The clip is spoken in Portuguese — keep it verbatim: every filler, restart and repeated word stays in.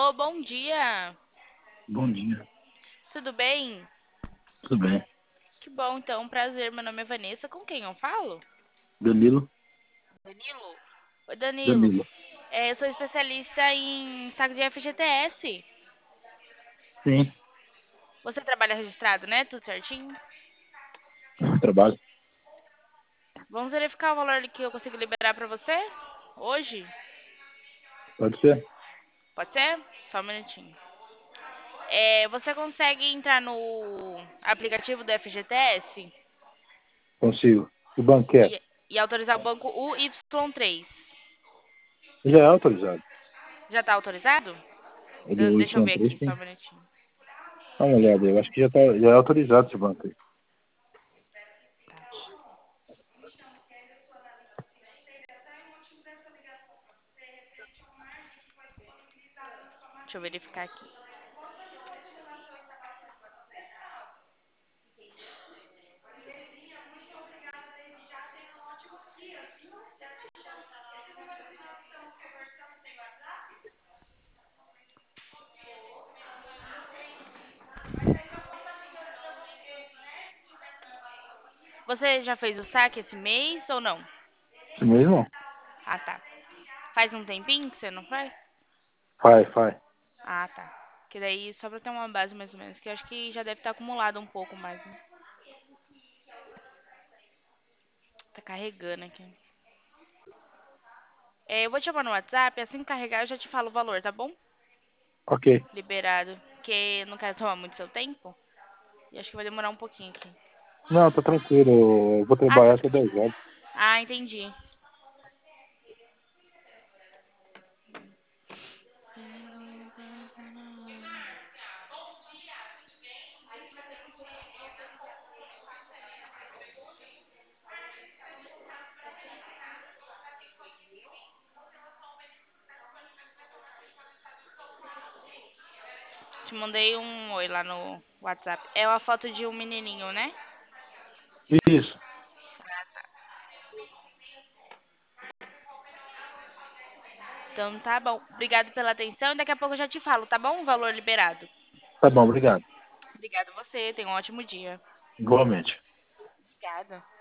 Alô, bom dia. Bom dia, Tudo bem? tudo bem? Que bom, então. Prazer. Meu nome é Vanessa. Com quem eu falo? Danilo? Danilo. Oi, Danilo. Danilo. É, eu sou especialista em saco de F G T S. Sim, Você trabalha registrado, né? Tudo certinho? trabalho. Vamos verificar o valor que eu consigo liberar pra você hoje? Pode ser? Pode ser? Só um minutinho. É, você consegue entrar no aplicativo do F G T S Consigo. O banco quer? e, e autorizar o banco U Y três? Já é autorizado. Já está autorizado? O De- do deixa eu ver Y três aqui, só um tem. minutinho. Dá uma olhada aí. Eu acho que já, tá, já é autorizado esse banco aí. Deixa eu verificar aqui. Você já fez o saque esse mês ou não? Isso mesmo? Ah, tá. Faz um tempinho que você não faz? Faz, faz. Ah, tá. Que daí, só pra ter uma base mais ou menos, que eu acho que já deve estar acumulado um pouco mais, né? Tá carregando aqui. É, eu vou te chamar no WhatsApp, assim que carregar eu já te falo o valor, tá bom? Ok. Liberado. Porque eu não quero tomar muito seu tempo. E acho que vai demorar um pouquinho aqui. Não, tá tranquilo. Eu vou Ah, trabalhar você... até dez horas. ah, entendi. Te mandei um oi lá no WhatsApp. É uma foto de um menininho, né? Isso. Então tá bom. Obrigado pela atenção e daqui a pouco eu já te falo, tá bom? O valor liberado. Tá bom, obrigado. Obrigada a você. Tenha um ótimo dia. Igualmente. Obrigada.